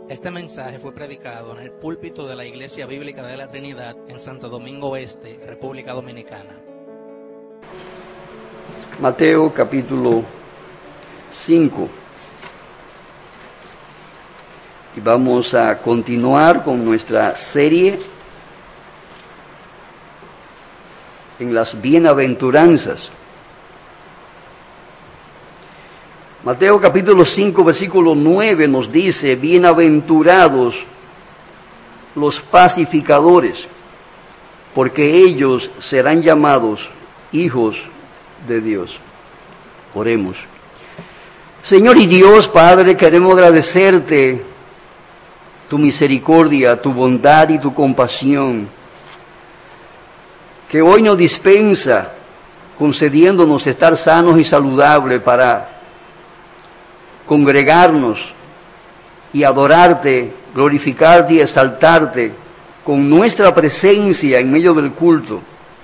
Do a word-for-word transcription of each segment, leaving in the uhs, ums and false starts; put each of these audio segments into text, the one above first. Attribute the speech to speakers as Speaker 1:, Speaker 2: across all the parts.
Speaker 1: Este mensaje fue predicado en el púlpito de la Iglesia Bíblica de la Trinidad en Santo Domingo Este, República Dominicana.
Speaker 2: Mateo capítulo cinco. Y vamos a continuar con nuestra serie en las bienaventuranzas. Mateo capítulo cinco, versículo nueve nos dice: bienaventurados los pacificadores, porque ellos serán llamados hijos de Dios. Oremos. Señor y Dios, Padre, queremos agradecerte tu misericordia, tu bondad y tu compasión, que hoy nos dispensa, concediéndonos estar sanos y saludables para congregarnos y adorarte, glorificarte y exaltarte con nuestra presencia en medio del culto,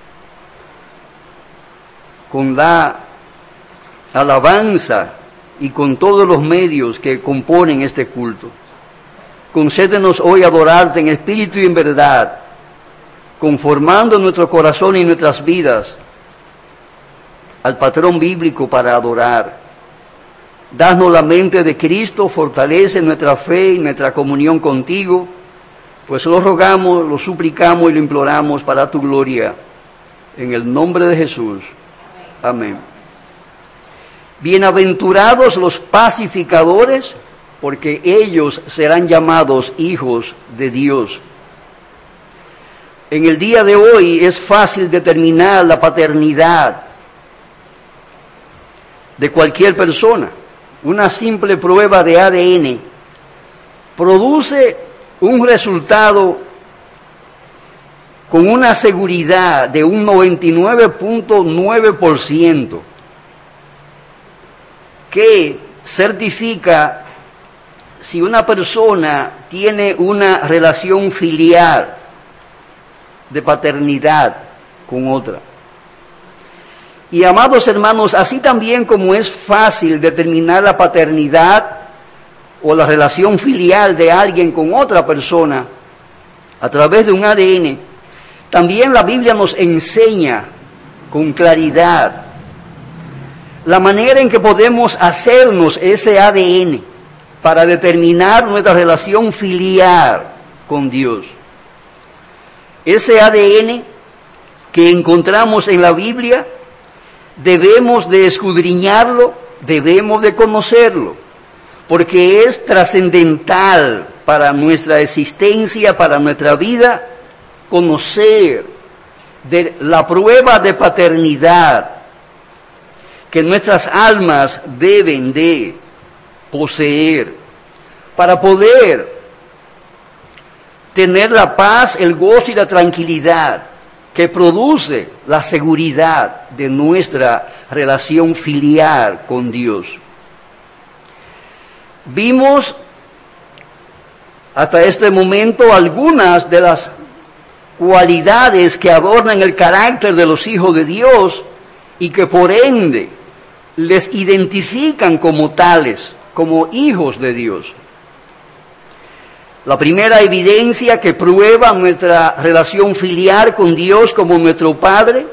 Speaker 2: con la alabanza y con todos los medios que componen este culto. Concédenos hoy adorarte en espíritu y en verdad, conformando nuestro corazón y nuestras vidas al patrón bíblico para adorar. Danos la mente de Cristo, fortalece nuestra fe y nuestra comunión contigo, pues lo rogamos, lo suplicamos y lo imploramos para tu gloria. En el nombre de Jesús. Amén. Bienaventurados los pacificadores, porque ellos serán llamados hijos de Dios. En el día de hoy es fácil determinar la paternidad de cualquier persona. Una simple prueba de A D N produce un resultado con una seguridad de un noventa y nueve punto nueve por ciento que certifica si una persona tiene una relación filial de paternidad con otra. Y amados hermanos, así también como es fácil determinar la paternidad o la relación filial de alguien con otra persona a través de un A D N, también la Biblia nos enseña con claridad la manera en que podemos hacernos ese A D N para determinar nuestra relación filial con Dios. Ese A D N que encontramos en la Biblia, debemos de escudriñarlo, debemos de conocerlo, porque es trascendental para nuestra existencia, para nuestra vida, conocer de la prueba de paternidad que nuestras almas deben de poseer para poder tener la paz, el gozo y la tranquilidad que produce la seguridad de nuestra relación filial con Dios. Vimos hasta este momento algunas de las cualidades que adornan el carácter de los hijos de Dios y que por ende les identifican como tales, como hijos de Dios. La primera evidencia que prueba nuestra relación filial con Dios como nuestro Padre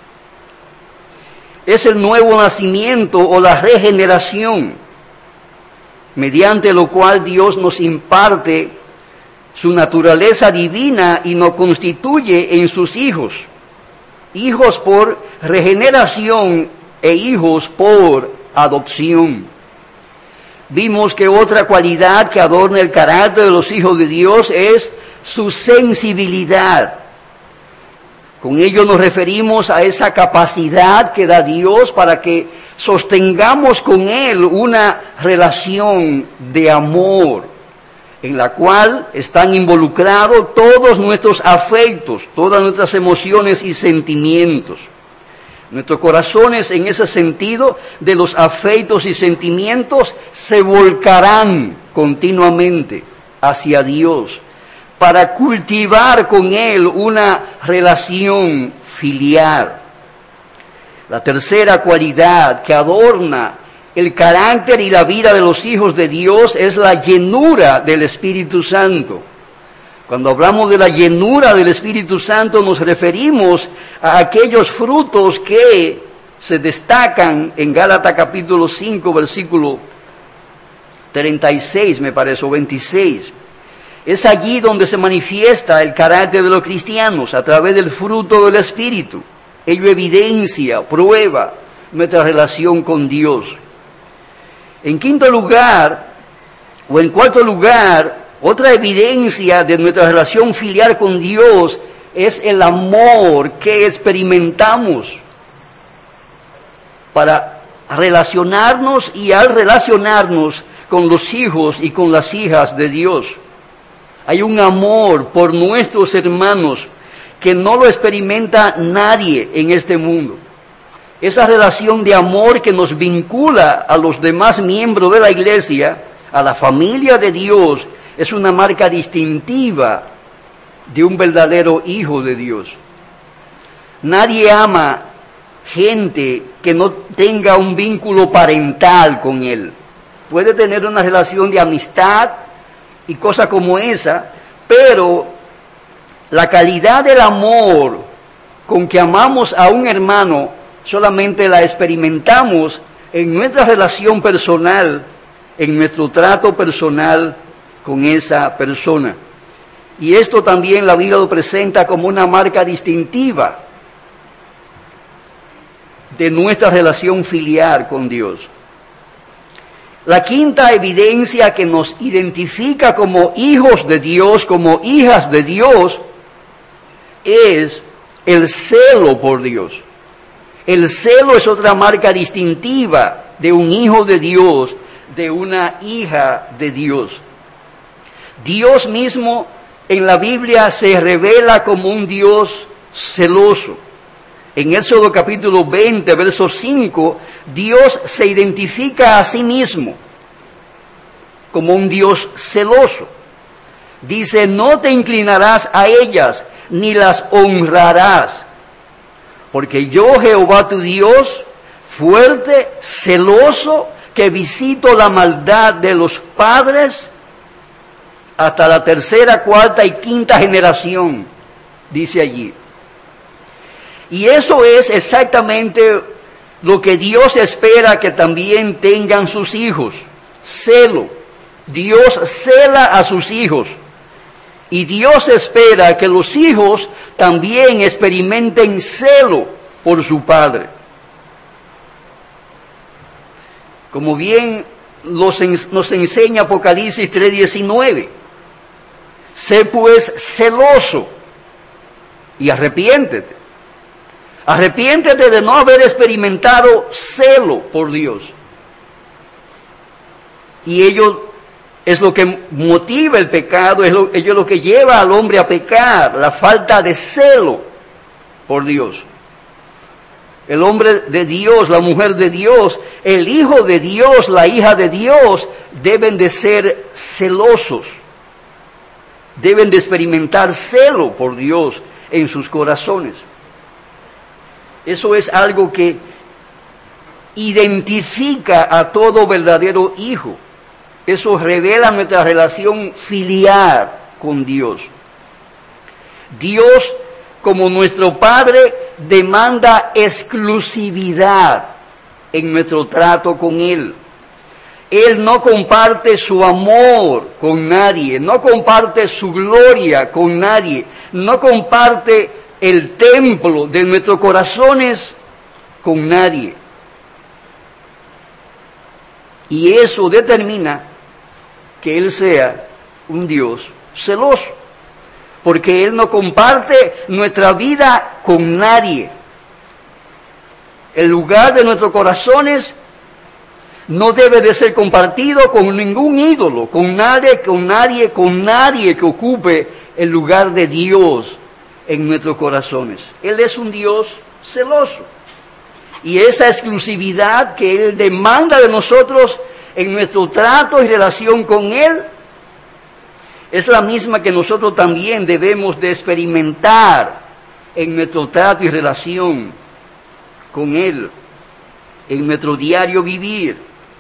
Speaker 2: es el nuevo nacimiento o la regeneración, mediante lo cual Dios nos imparte su naturaleza divina y nos constituye en sus hijos, hijos por regeneración e hijos por adopción. Vimos que otra cualidad que adorna el carácter de los hijos de Dios es su sensibilidad. Con ello nos referimos a esa capacidad que da Dios para que sostengamos con Él una relación de amor, en la cual están involucrados todos nuestros afectos, todas nuestras emociones y sentimientos. Nuestros corazones, en ese sentido, de los afectos y sentimientos, se volcarán continuamente hacia Dios para cultivar con Él una relación filial. La tercera cualidad que adorna el carácter y la vida de los hijos de Dios es la llenura del Espíritu Santo. Cuando hablamos de la llenura del Espíritu Santo nos referimos a aquellos frutos que se destacan en Gálatas capítulo cinco, versículo treinta y seis, me parece, o veintiséis. Es allí donde se manifiesta el carácter de los cristianos a través del fruto del Espíritu. Ello evidencia, prueba nuestra relación con Dios. En quinto lugar, o en cuarto lugar, otra evidencia de nuestra relación filial con Dios es el amor que experimentamos para relacionarnos y al relacionarnos con los hijos y con las hijas de Dios. Hay un amor por nuestros hermanos que no lo experimenta nadie en este mundo. Esa relación de amor que nos vincula a los demás miembros de la iglesia, a la familia de Dios, es una marca distintiva de un verdadero hijo de Dios. Nadie ama gente que no tenga un vínculo parental con él. Puede tener una relación de amistad y cosas como esa, pero la calidad del amor con que amamos a un hermano solamente la experimentamos en nuestra relación personal, en nuestro trato personal con esa persona. Y esto también la Biblia lo presenta como una marca distintiva de nuestra relación filial con Dios. La quinta evidencia que nos identifica como hijos de Dios, como hijas de Dios, es el celo por Dios. El celo es otra marca distintiva de un hijo de Dios, de una hija de Dios. Dios mismo en la Biblia se revela como un Dios celoso. En Éxodo capítulo veinte, verso cinco, Dios se identifica a sí mismo como un Dios celoso. Dice, no te inclinarás a ellas, ni las honrarás, porque yo, Jehová tu Dios, fuerte, celoso, que visito la maldad de los padres hasta la tercera, cuarta y quinta generación, dice allí. Y eso es exactamente lo que Dios espera que también tengan sus hijos, celo. Dios cela a sus hijos. Y Dios espera que los hijos también experimenten celo por su padre. Como bien los, nos enseña Apocalipsis tres diecinueve. Sé pues celoso y arrepiéntete. Arrepiéntete de no haber experimentado celo por Dios. Y ello es lo que motiva el pecado, es lo, ello es lo que lleva al hombre a pecar, la falta de celo por Dios. El hombre de Dios, la mujer de Dios, el hijo de Dios, la hija de Dios, deben de ser celosos. Deben de experimentar celo por Dios en sus corazones. Eso es algo que identifica a todo verdadero hijo. Eso revela nuestra relación filial con Dios. Dios, como nuestro Padre, demanda exclusividad en nuestro trato con Él. Él no comparte su amor con nadie, no comparte su gloria con nadie, no comparte el templo de nuestros corazones con nadie. Y eso determina que Él sea un Dios celoso, porque Él no comparte nuestra vida con nadie. El lugar de nuestros corazones no debe de ser compartido con ningún ídolo, con nadie, con nadie, con nadie que ocupe el lugar de Dios en nuestros corazones. Él es un Dios celoso. Y esa exclusividad que Él demanda de nosotros en nuestro trato y relación con Él, es la misma que nosotros también debemos de experimentar en nuestro trato y relación con Él, en nuestro diario vivir.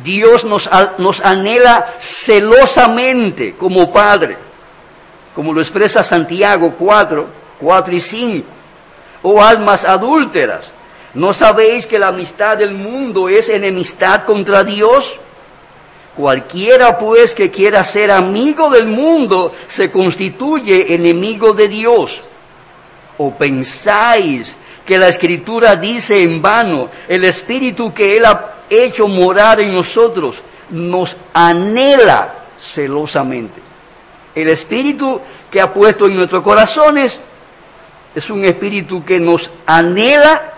Speaker 2: Dios nos, nos anhela celosamente como Padre, como lo expresa Santiago cuatro, cuatro y cinco. Oh almas adúlteras, ¿no sabéis que la amistad del mundo es enemistad contra Dios? Cualquiera pues que quiera ser amigo del mundo se constituye enemigo de Dios. ¿O pensáis que la Escritura dice en vano, el Espíritu que Él ha hecho morar en nosotros nos anhela celosamente? El Espíritu que ha puesto en nuestros corazones es un Espíritu que nos anhela,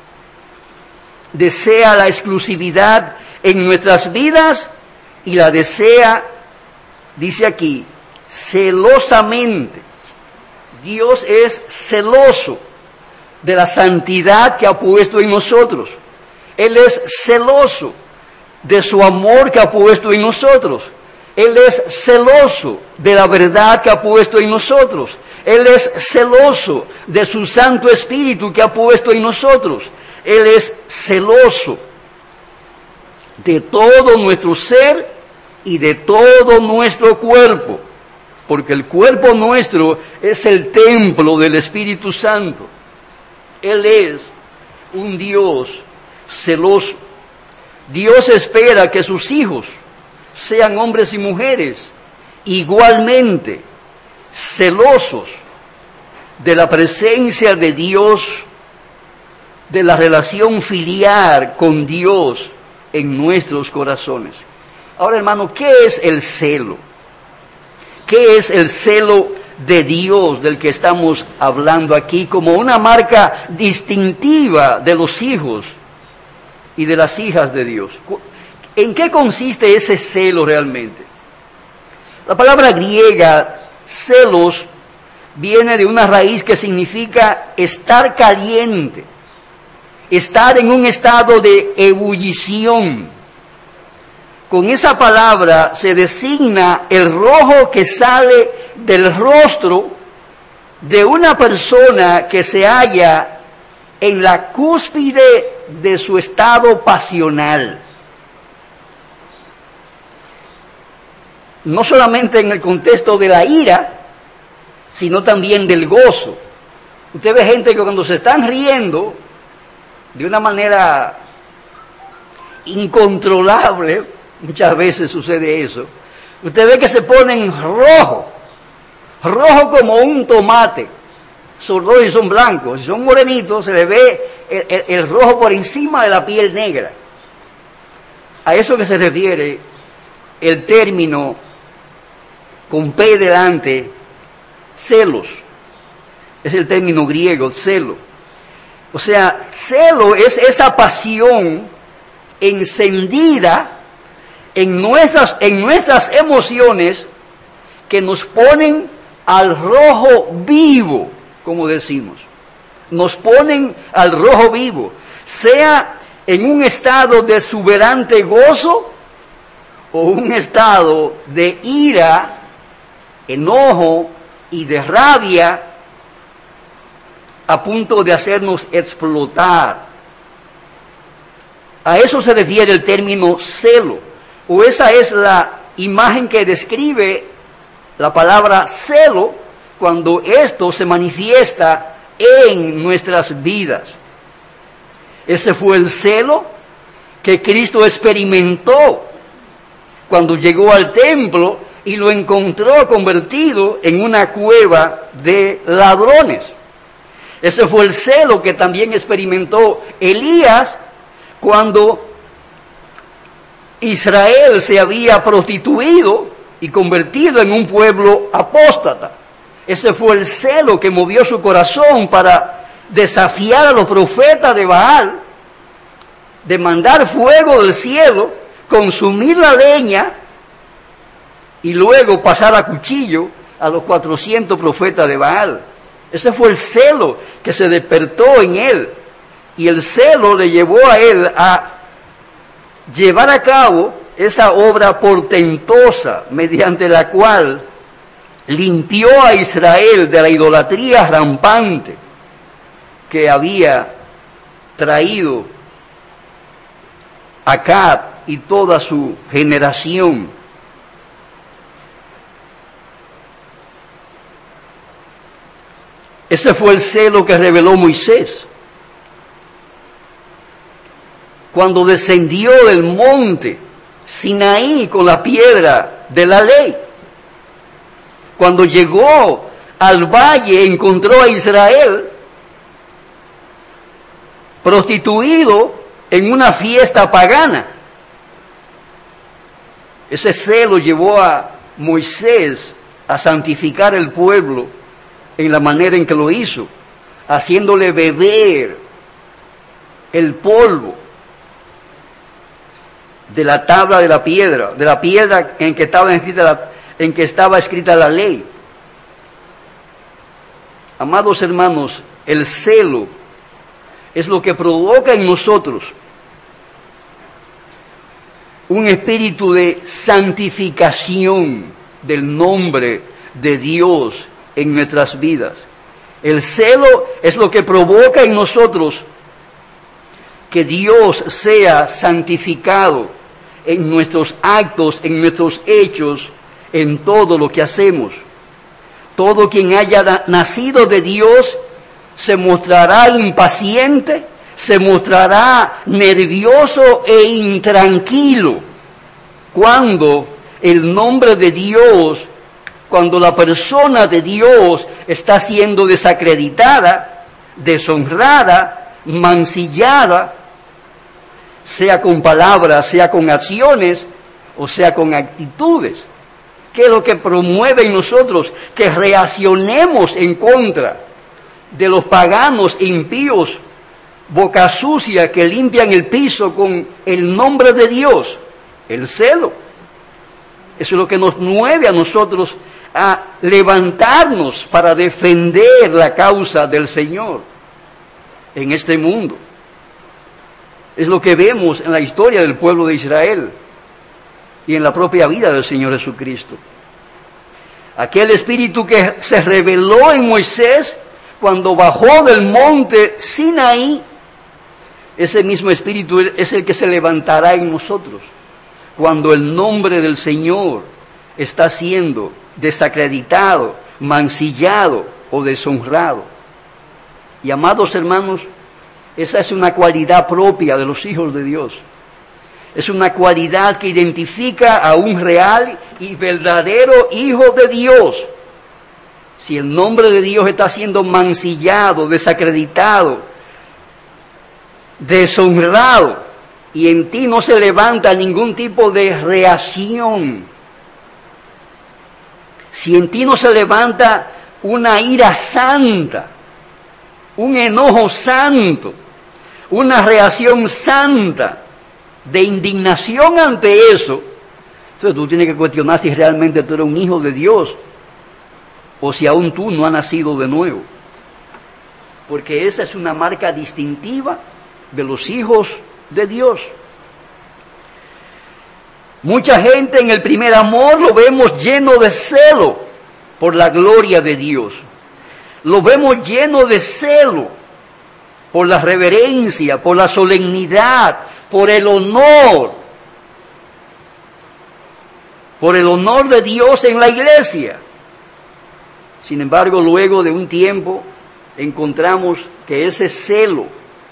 Speaker 2: desea la exclusividad en nuestras vidas y la desea, dice aquí, celosamente. Dios es celoso de la santidad que ha puesto en nosotros. Él es celoso de su amor que ha puesto en nosotros. Él es celoso de la verdad que ha puesto en nosotros. Él es celoso de su Santo Espíritu que ha puesto en nosotros. Él es celoso de todo nuestro ser y de todo nuestro cuerpo, porque el cuerpo nuestro es el templo del Espíritu Santo. Él es un Dios celoso. Dios espera que sus hijos sean hombres y mujeres igualmente celosos de la presencia de Dios, de la relación filial con Dios en nuestros corazones. Ahora, hermano, ¿qué es el celo? ¿Qué es el celo de Dios del que estamos hablando aquí como una marca distintiva de los hijos y de las hijas de Dios? ¿En qué consiste ese celo realmente? La palabra griega, celos, viene de una raíz que significa estar caliente, estar en un estado de ebullición. Con esa palabra se designa el rojo que sale del rostro de una persona que se halla en la cúspide de su estado pasional. No solamente en el contexto de la ira, sino también del gozo. Usted ve gente que cuando se están riendo de una manera incontrolable, muchas veces sucede eso, usted ve que se ponen rojo, rojo como un tomate. Son rojos y son blancos. Si son morenitos, se le ve el, el, el rojo por encima de la piel negra. A eso que se refiere el término con P delante, celos. Es el término griego, celo. O sea, celo es esa pasión encendida en nuestras, en nuestras emociones que nos ponen al rojo vivo, como decimos. Nos ponen al rojo vivo, sea en un estado de exuberante gozo o un estado de ira, enojo y de rabia a punto de hacernos explotar. A eso se refiere el término celo, o esa es la imagen que describe la palabra celo cuando esto se manifiesta en nuestras vidas. Ese fue el celo que Cristo experimentó cuando llegó al templo y lo encontró convertido en una cueva de ladrones. Ese fue el celo que también experimentó Elías cuando Israel se había prostituido y convertido en un pueblo apóstata. Ese fue el celo que movió su corazón para desafiar a los profetas de Baal, de mandar fuego del cielo, consumir la leña y luego pasar a cuchillo a los cuatrocientos profetas de Baal. Ese fue el celo que se despertó en él, y el celo le llevó a él a llevar a cabo esa obra portentosa mediante la cual limpió a Israel de la idolatría rampante que había traído Acab y toda su generación. Ese fue el celo que reveló Moisés cuando descendió del monte Sinaí con la piedra de la ley. Cuando llegó al valle encontró a Israel prostituido en una fiesta pagana. Ese celo llevó a Moisés a santificar el pueblo en la manera en que lo hizo, haciéndole beber el polvo de la tabla de la piedra, de la piedra en que estaba escrita la, en que estaba escrita la ley. Amados hermanos, el celo es lo que provoca en nosotros un espíritu de santificación del nombre de Dios en nuestras vidas. El celo es lo que provoca en nosotros que Dios sea santificado en nuestros actos, en nuestros hechos, en todo lo que hacemos. Todo quien haya nacido de Dios se mostrará impaciente, se mostrará nervioso e intranquilo cuando el nombre de Dios, cuando la persona de Dios está siendo desacreditada, deshonrada, mancillada, sea con palabras, sea con acciones, o sea con actitudes. ¿Qué es lo que promueve en nosotros? Que reaccionemos en contra de los paganos impíos, boca sucia, que limpian el piso con el nombre de Dios, el celo. Eso es lo que nos mueve a nosotros a levantarnos para defender la causa del Señor en este mundo. Es lo que vemos en la historia del pueblo de Israel y en la propia vida del Señor Jesucristo. Aquel espíritu que se reveló en Moisés cuando bajó del monte Sinaí, ese mismo espíritu es el que se levantará en nosotros cuando el nombre del Señor está siendo desacreditado, mancillado o deshonrado. Y amados hermanos, esa es una cualidad propia de los hijos de Dios. Es una cualidad que identifica a un real y verdadero hijo de Dios. Si el nombre de Dios está siendo mancillado, desacreditado, deshonrado, y en ti no se levanta ningún tipo de reacción, si en ti no se levanta una ira santa, un enojo santo, una reacción santa de indignación ante eso, entonces tú tienes que cuestionar si realmente tú eres un hijo de Dios o si aún tú no has nacido de nuevo. Porque esa es una marca distintiva de los hijos de Dios. Mucha gente en el primer amor lo vemos lleno de celo por la gloria de Dios. Lo vemos lleno de celo por la reverencia, por la solemnidad, por el honor, por el honor de Dios en la iglesia. Sin embargo, luego de un tiempo encontramos que ese celo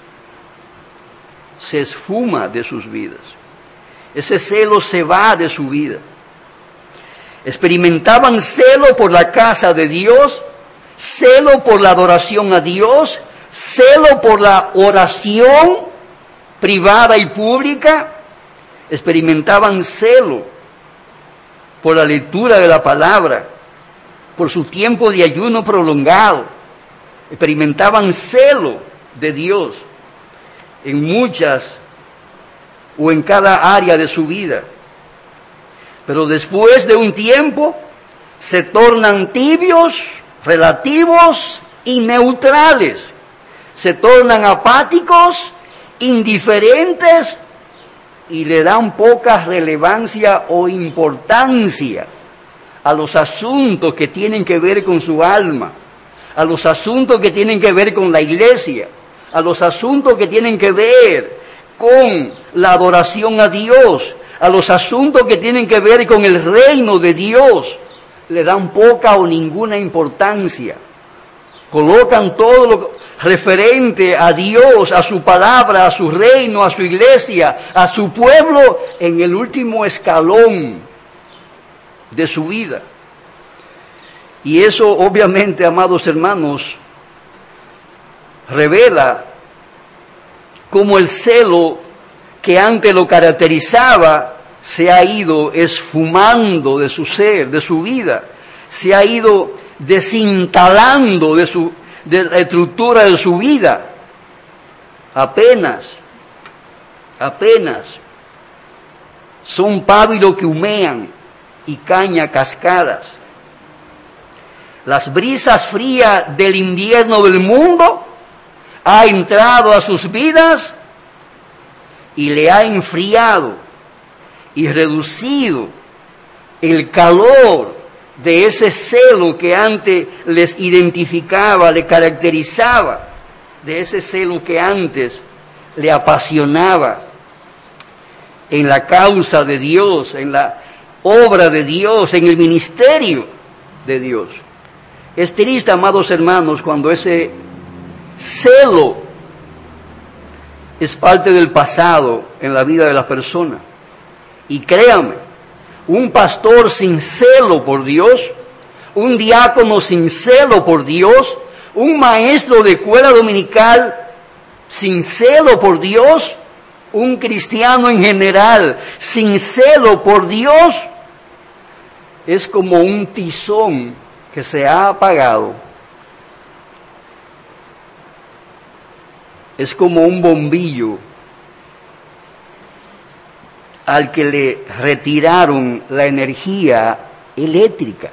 Speaker 2: se esfuma de sus vidas. Ese celo se va de su vida. Experimentaban celo por la casa de Dios, celo por la adoración a Dios, celo por la oración privada y pública. Experimentaban celo por la lectura de la palabra, por su tiempo de ayuno prolongado. Experimentaban celo de Dios en muchas o en cada área de su vida. Pero después de un tiempo se tornan tibios, relativos y neutrales. Se tornan apáticos, indiferentes y le dan poca relevancia o importancia a los asuntos que tienen que ver con su alma, a los asuntos que tienen que ver con la iglesia, a los asuntos que tienen que ver con la adoración a Dios, a los asuntos que tienen que ver con el reino de Dios, le dan poca o ninguna importancia. Colocan todo lo referente a Dios, a su palabra, a su reino, a su iglesia, a su pueblo, en el último escalón de su vida. Y eso, obviamente, amados hermanos, revela cómo el celo que antes lo caracterizaba se ha ido esfumando de su ser, de su vida, se ha ido desinstalando de su de la estructura de su vida. Apenas, apenas son pábilos que humean y caña cascadas. Las brisas frías del invierno del mundo ha entrado a sus vidas y le ha enfriado y reducido el calor de ese celo que antes les identificaba, le caracterizaba, de ese celo que antes le apasionaba en la causa de Dios, en la obra de Dios, en el ministerio de Dios. Es triste, amados hermanos, cuando ese celo es parte del pasado en la vida de las personas. Y créanme, un pastor sin celo por Dios, un diácono sin celo por Dios, un maestro de escuela dominical sin celo por Dios, un cristiano en general sin celo por Dios, es como un tizón que se ha apagado. Es como un bombillo al que le retiraron la energía eléctrica.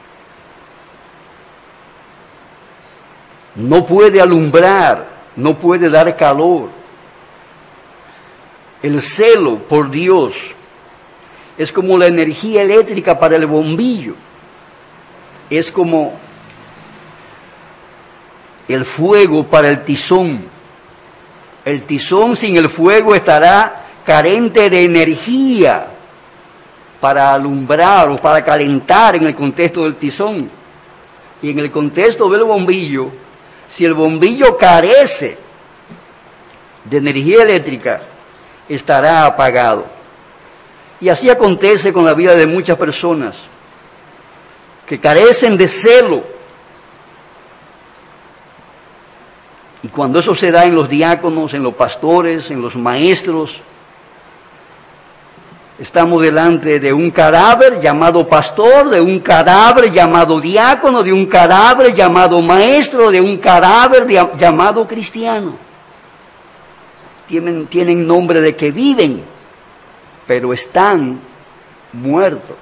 Speaker 2: No puede alumbrar, no puede dar calor. El celo por Dios es como la energía eléctrica para el bombillo. Es como el fuego para el tizón. El tizón sin el fuego estará carente de energía para alumbrar o para calentar en el contexto del tizón. Y en el contexto del bombillo, si el bombillo carece de energía eléctrica, estará apagado. Y así acontece con la vida de muchas personas que carecen de celo. Y cuando eso se da en los diáconos, en los pastores, en los maestros, estamos delante de un cadáver llamado pastor, de un cadáver llamado diácono, de un cadáver llamado maestro, de un cadáver de, llamado cristiano. Tienen, tienen nombre de que viven, pero están muertos.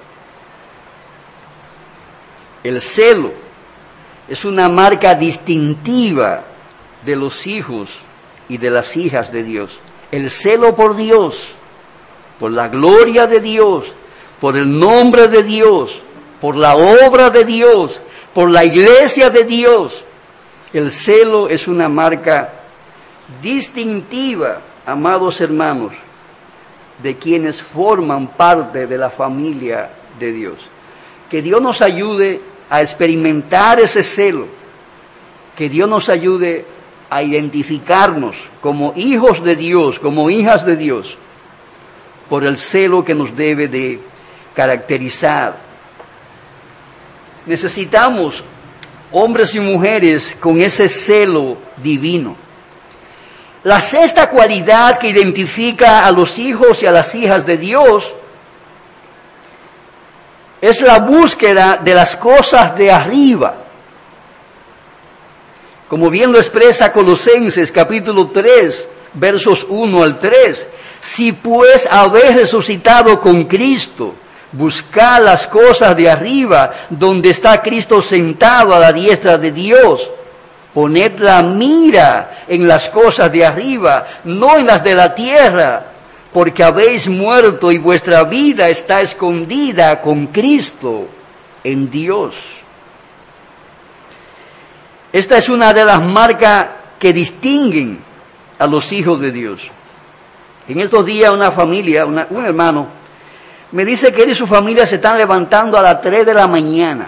Speaker 2: El celo es una marca distintiva de los hijos y de las hijas de Dios. El celo por Dios, por la gloria de Dios, por el nombre de Dios, por la obra de Dios, por la iglesia de Dios. El celo es una marca distintiva, amados hermanos, de quienes forman parte de la familia de Dios. Que Dios nos ayude a experimentar ese celo, que Dios nos ayude a identificarnos como hijos de Dios, como hijas de Dios, por el celo que nos debe de caracterizar. Necesitamos hombres y mujeres con ese celo divino. La sexta cualidad que identifica a los hijos y a las hijas de Dios es la búsqueda de las cosas de arriba. Como bien lo expresa Colosenses capítulo tres, versos uno al tres. Si pues habéis resucitado con Cristo, buscad las cosas de arriba, donde está Cristo sentado a la diestra de Dios. Poned la mira en las cosas de arriba, no en las de la tierra, porque habéis muerto y vuestra vida está escondida con Cristo en Dios. Esta es una de las marcas que distinguen a los hijos de Dios. En estos días una familia, una, un hermano, me dice que él y su familia se están levantando a las tres de la mañana.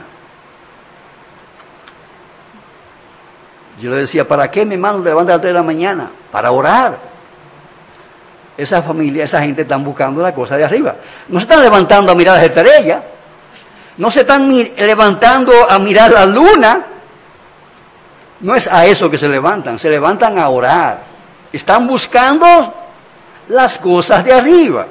Speaker 2: Yo le decía, ¿para qué mi hermano levanta a las tres de la mañana? Para orar. Esa familia, esa gente están buscando la cosa de arriba. No se están levantando a mirar las estrellas. No se están mi- levantando a mirar la luna. No es a eso que se levantan. Se levantan a orar. Están buscando las cosas de arriba.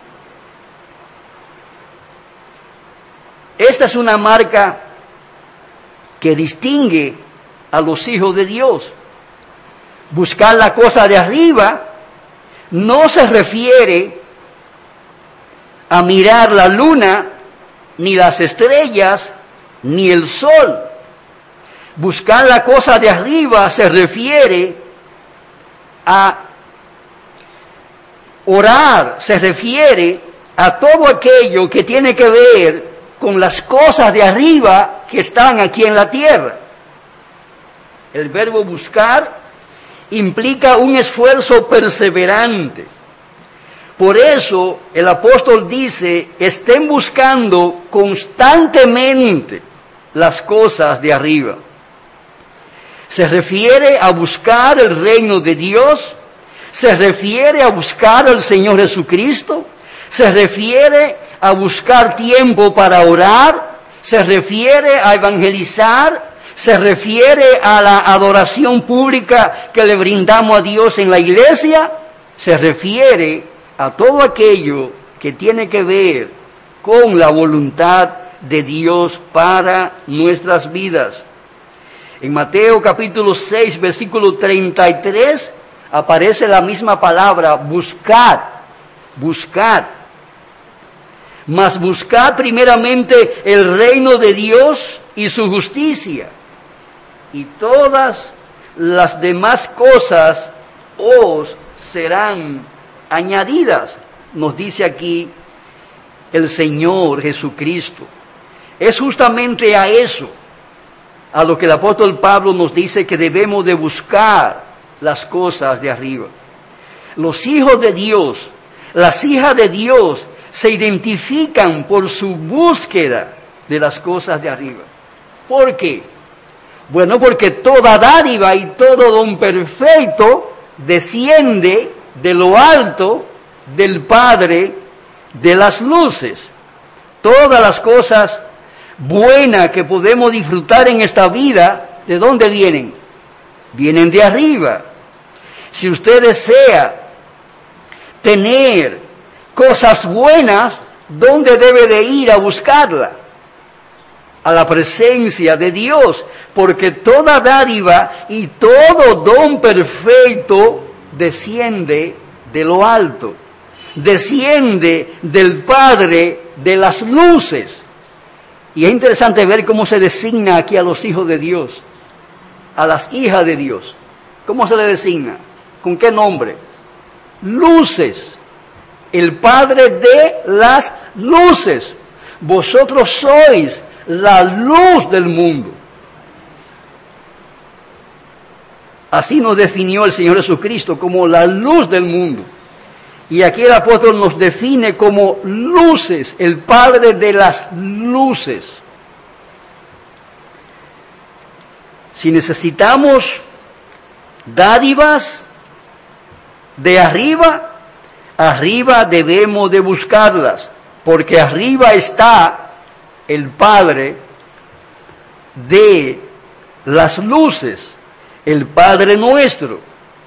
Speaker 2: Esta es una marca que distingue a los hijos de Dios. Buscar la cosa de arriba no se refiere a mirar la luna, ni las estrellas, ni el sol. Buscar la cosa de arriba se refiere a orar, se refiere a todo aquello que tiene que ver con las cosas de arriba que están aquí en la tierra. El verbo buscar implica un esfuerzo perseverante. Por eso el apóstol dice, estén buscando constantemente las cosas de arriba. Se refiere a buscar el reino de Dios, se refiere a buscar al Señor Jesucristo, se refiere a buscar tiempo para orar, se refiere a evangelizar, se refiere a la adoración pública que le brindamos a Dios en la iglesia, se refiere a todo aquello que tiene que ver con la voluntad de Dios para nuestras vidas. En Mateo capítulo seis, versículo treinta y tres, aparece la misma palabra, buscad, buscad. Mas buscad primeramente el reino de Dios y su justicia, y todas las demás cosas os serán añadidas, nos dice aquí el Señor Jesucristo. Es justamente a eso a lo que el apóstol Pablo nos dice que debemos de buscar las cosas de arriba. Los hijos de Dios, las hijas de Dios, se identifican por su búsqueda de las cosas de arriba. ¿Por qué? Bueno, porque toda dádiva y todo don perfecto desciende de lo alto del Padre de las luces. Todas las cosas buenas que podemos disfrutar en esta vida, ¿de dónde vienen? Vienen de arriba. Si usted desea tener cosas buenas, ¿dónde debe de ir a buscarla? A la presencia de Dios, porque toda dádiva y todo don perfecto desciende de lo alto, desciende del Padre de las luces. Y es interesante ver cómo se designa aquí a los hijos de Dios, a las hijas de Dios. ¿Cómo se le designa? ¿Con qué nombre? Luces. El Padre de las luces. Vosotros sois la luz del mundo. Así nos definió el Señor Jesucristo como la luz del mundo. Y aquí el apóstol nos define como luces, el Padre de las luces. Si necesitamos dádivas de arriba, arriba debemos de buscarlas, porque arriba está el Padre de las luces, el Padre nuestro.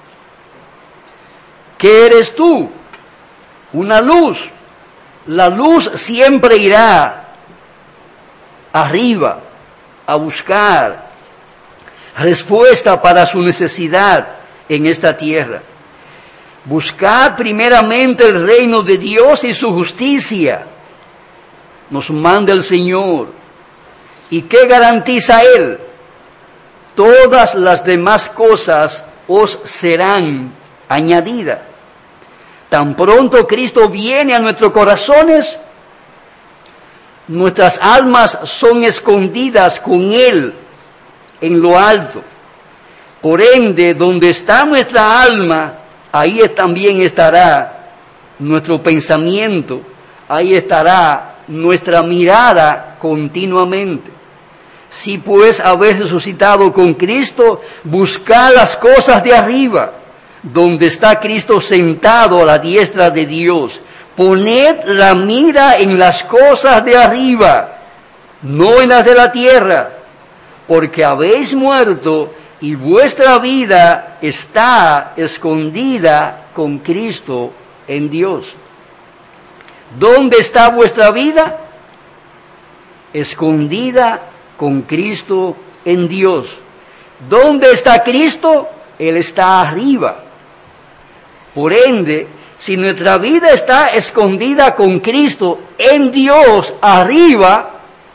Speaker 2: ¿Qué eres tú? Una luz. La luz siempre irá arriba a buscar respuesta para su necesidad en esta tierra. Buscad primeramente el reino de Dios y su justicia, nos manda el Señor. ¿Y qué garantiza Él? Todas las demás cosas os serán añadidas. Tan pronto Cristo viene a nuestros corazones, nuestras almas son escondidas con Él en lo alto. Por ende, donde está nuestra alma, ahí también estará nuestro pensamiento, ahí estará nuestra mirada continuamente. Si pues habéis resucitado con Cristo, buscad las cosas de arriba, donde está Cristo sentado a la diestra de Dios. Poned la mira en las cosas de arriba, no en las de la tierra, porque habéis muerto y vuestra vida está escondida con Cristo en Dios. ¿Dónde está vuestra vida? Escondida con Cristo en Dios. ¿Dónde está Cristo? Él está arriba. Por ende, si nuestra vida está escondida con Cristo en Dios arriba,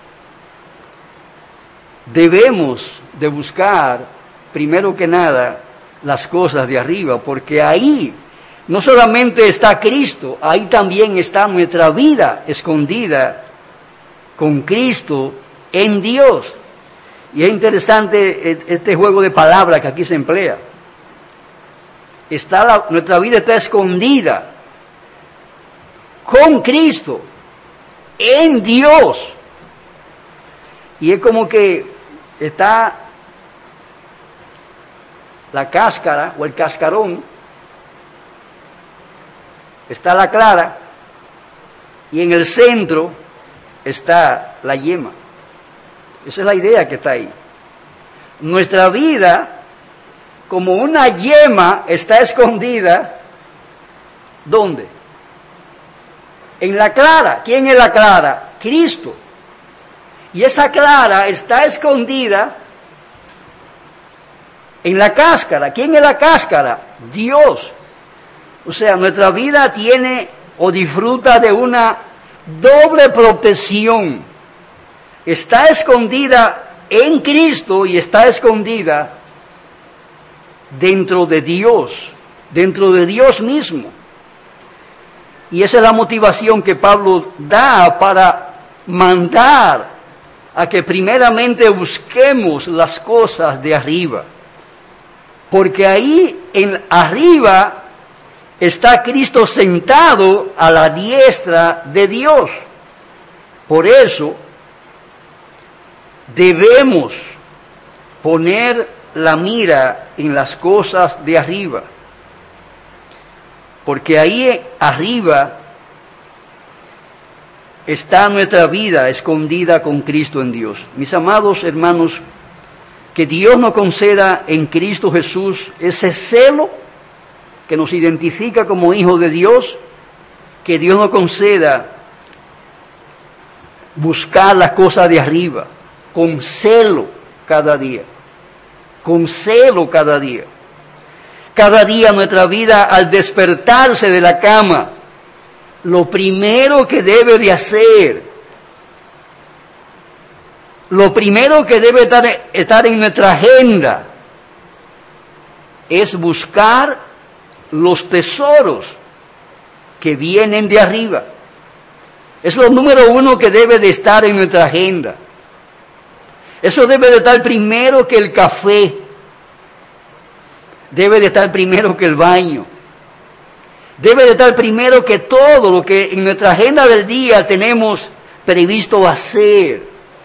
Speaker 2: debemos de buscar, primero que nada, las cosas de arriba, porque ahí no solamente está Cristo, ahí también está nuestra vida escondida con Cristo en Dios. Y es interesante este juego de palabras que aquí se emplea. Está la, nuestra vida está escondida con Cristo en Dios. Y es como que está la cáscara o el cascarón, está la clara, y en el centro está la yema. Esa es la idea que está ahí. Nuestra vida, como una yema, está escondida, ¿dónde? En la clara. ¿Quién es la clara? Cristo. Y esa clara está escondida en la cáscara. ¿Quién es la cáscara? Dios. O sea, nuestra vida tiene o disfruta de una doble protección. Está escondida en Cristo y está escondida dentro de Dios, dentro de Dios mismo. Y esa es la motivación que Pablo da para mandar a que primeramente busquemos las cosas de arriba. Porque ahí en arriba está Cristo sentado a la diestra de Dios. Por eso debemos poner la mira en las cosas de arriba. Porque ahí arriba está nuestra vida escondida con Cristo en Dios. Mis amados hermanos, que Dios nos conceda en Cristo Jesús ese celo que nos identifica como hijos de Dios, que Dios nos conceda buscar las cosas de arriba, con celo cada día, con celo cada día. Cada día nuestra vida, al despertarse de la cama, lo primero que debe de hacer, lo primero que debe estar, estar en nuestra agenda, es buscar los tesoros que vienen de arriba. Es lo número uno que debe de estar en nuestra agenda. Eso debe de estar primero que el café. Debe de estar primero que el baño. Debe de estar primero que todo lo que en nuestra agenda del día tenemos previsto hacer.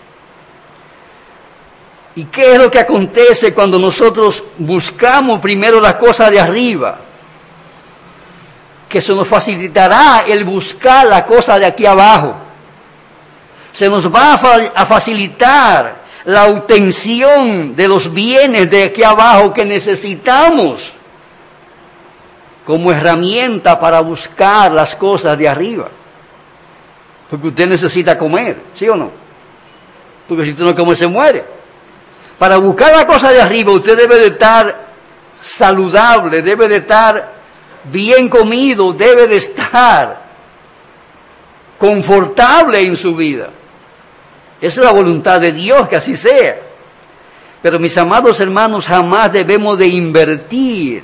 Speaker 2: ¿Y qué es lo que acontece cuando nosotros buscamos primero las cosas de arriba? Que se nos facilitará el buscar la cosa de aquí abajo. Se nos va a, fa- a facilitar la obtención de los bienes de aquí abajo que necesitamos como herramienta para buscar las cosas de arriba. Porque usted necesita comer, ¿sí o no? Porque si usted no come se muere. Para buscar la cosa de arriba usted debe de estar saludable, debe de estar bien comido, debe de estar confortable en su vida. Esa es la voluntad de Dios, que así sea. Pero mis amados hermanos, jamás debemos de invertir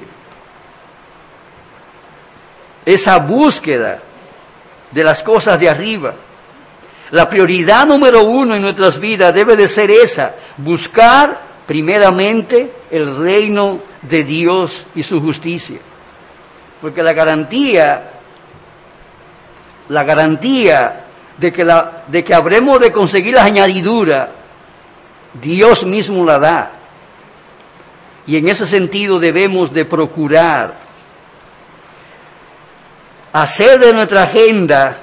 Speaker 2: esa búsqueda de las cosas de arriba. La prioridad número uno en nuestras vidas debe de ser esa: buscar primeramente el reino de Dios y su justicia. Porque la garantía la garantía de que, la, de que habremos de conseguir la añadidura, Dios mismo la da. Y en ese sentido debemos de procurar hacer de nuestra agenda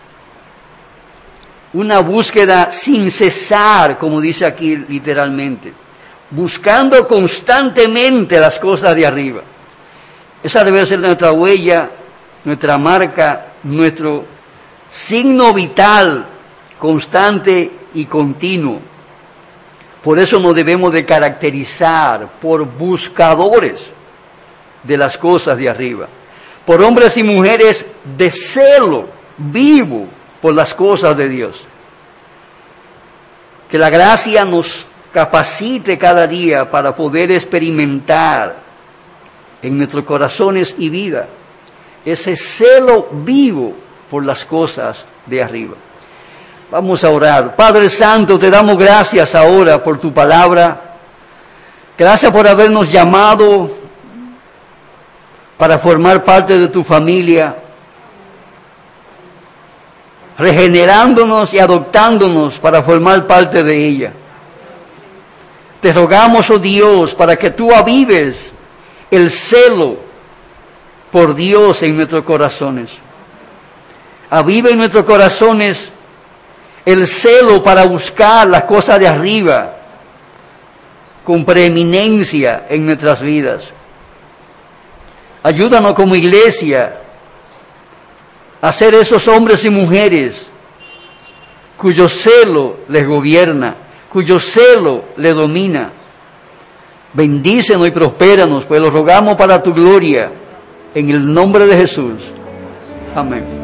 Speaker 2: una búsqueda sin cesar, como dice aquí literalmente, buscando constantemente las cosas de arriba. Esa debe ser nuestra huella, nuestra marca, nuestro signo vital, constante y continuo. Por eso nos debemos de caracterizar por buscadores de las cosas de arriba, por hombres y mujeres de celo vivo por las cosas de Dios. Que la gracia nos capacite cada día para poder experimentar en nuestros corazones y vida ese celo vivo por las cosas de arriba. Vamos a orar. Padre Santo, te damos gracias ahora por tu palabra. Gracias por habernos llamado para formar parte de tu familia, regenerándonos y adoptándonos para formar parte de ella. Te rogamos, oh Dios, para que tú avives el celo por Dios en nuestros corazones. Avive en nuestros corazones el celo para buscar las cosas de arriba con preeminencia en nuestras vidas. Ayúdanos como iglesia a ser esos hombres y mujeres cuyo celo les gobierna, cuyo celo les domina. Bendícenos y prospéranos, pues lo rogamos para tu gloria, en el nombre de Jesús. Amén.